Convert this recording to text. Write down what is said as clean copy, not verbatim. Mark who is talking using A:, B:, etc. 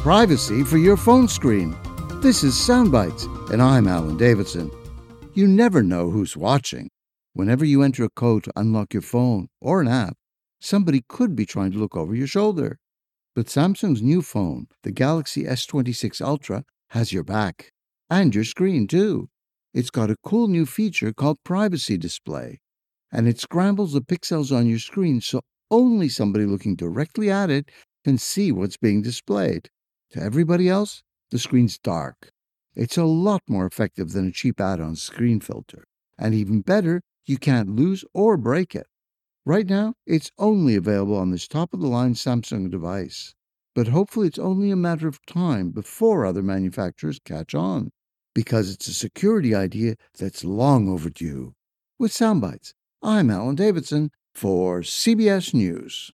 A: privacy for your phone screen. This is Soundbites, and I'm Alan Davidson. You never know who's watching. Whenever you enter a code to unlock your phone or an app, somebody could be trying to look over your shoulder. But Samsung's new phone, the Galaxy S26 Ultra, has your back. And your screen, too. It's got a cool new feature called Privacy Display. And it scrambles the pixels on your screen so only somebody looking directly at it can see what's being displayed. To everybody else, the screen's dark. It's a lot more effective than a cheap add-on screen filter. And even better, you can't lose or break it. Right now, it's only available on this top-of-the-line Samsung device. But hopefully it's only a matter of time before other manufacturers catch on. Because it's a security idea that's long overdue. With Soundbites, I'm Alan Davidson for CBS News.